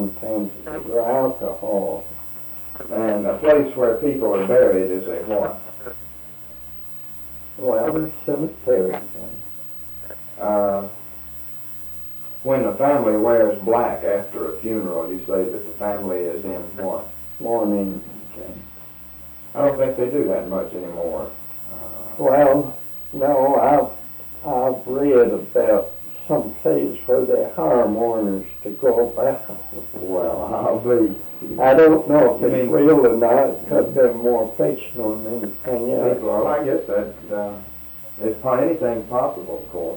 sometimes or alcohol. And a place where people are buried is a what? Well, there's cemeteries. When a family wears black after a funeral, you say that the family is in what? Mourning. Okay. I don't think they do that much anymore. Well, no, I've read about some places where they hire mourners to go back. Well, I'll be. I don't know if it's real or not. It could have been more fictional than anything else. Well, I guess that it's anything possible, of course.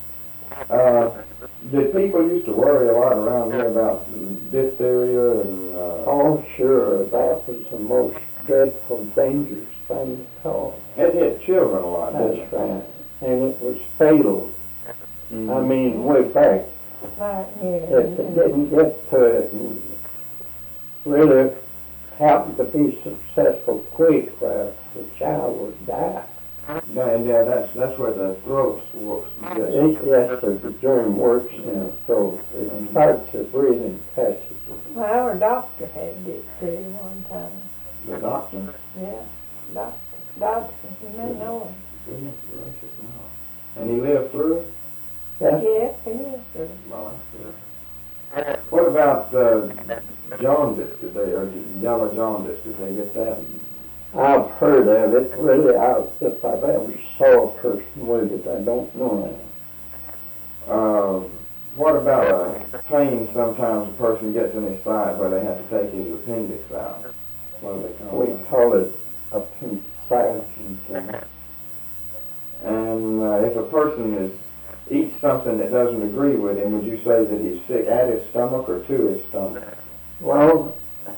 Did people used to worry a lot around here about diphtheria and? Oh, sure. That was the most dreadful, dangerous thing to call. It hit children a lot, didn't it? That's right. And it was fatal. Mm-hmm. I mean, way back. If they didn't get to it and really happened to be successful quick, the child would die. Yeah, that's where the throat works. Yes, the germ works in the throat. It starts the breathing passages. Well, our doctor had diphtheria one time. The doctor? Yeah, doctor. You may know him. Goodness gracious, no. And he lived through it? Yes. Yes, he lived through it. Well, that's good. What about jaundice? Did they, or yellow jaundice? Did they get that? I've heard of it. Really, if I've ever saw a person with it, I don't know it. What about a pain sometimes a person gets in his side where they have to take his appendix out? What do they call it? We call it appendicitis. Okay. And if a person eats something that doesn't agree with him, would you say that he's sick at his stomach or to his stomach? Well,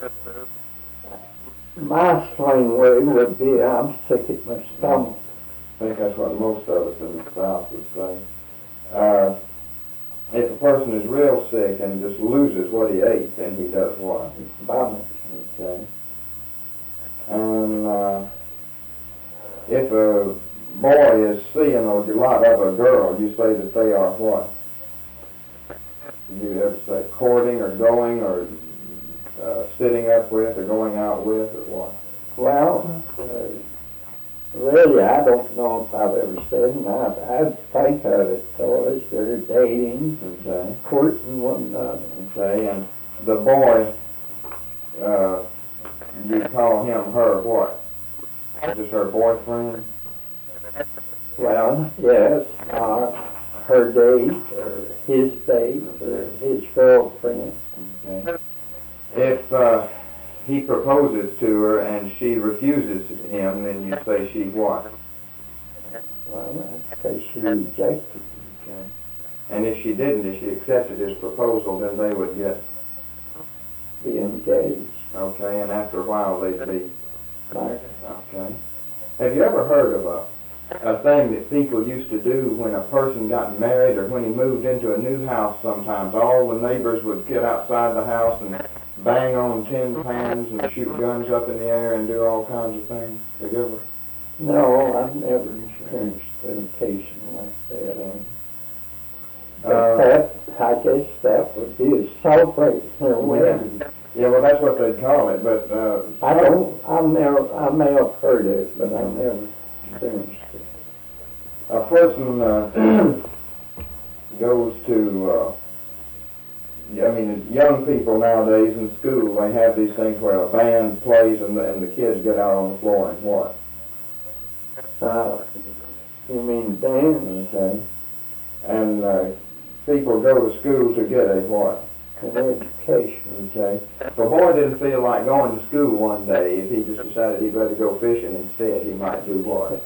my slang word would be I'm sick at my stomach. I think that's what most of us in the South would say. If a person is real sick and just loses what he ate, then he does what? Vomit. Okay. And if a boy is seeing a lot of a girl, you say that they are what? Do you ever say courting or going or sitting up with or going out with or what? Well, really, I don't know if I've ever said it. I'd think of it as they're dating, Okay. courting one another. Okay, and the boy, you call him her what? Just her boyfriend? Well, yes, her date, or his date, or his girlfriend. Okay. If he proposes to her and she refuses him, then you say she what? Well, I'd say she rejected. Okay. And if she didn't, if she accepted his proposal, then they would get, Be engaged. okay, and after a while they'd be, Like, okay. Have you ever heard of a thing that people used to do when a person got married or when he moved into a new house sometimes? All the neighbors would get outside the house and bang on tin pans and shoot guns up in the air and do all kinds of things. Have you ever? no, I've never experienced an occasion like that. But I guess that would be a celebration or wedding. Yeah, well, that's what they'd call it, but I may have heard it, but I've never experienced it. a person goes to, young people nowadays in school, they have these things where a band plays and the kids get out on the floor and what? You mean dance? Okay. And people go to school to get a what? An education. Okay. If a boy didn't feel like going to school one day, if he just decided he'd rather go fishing instead, he might do what?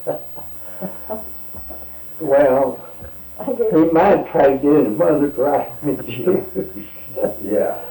Well, he might try to get his mother to drive me to. Yeah.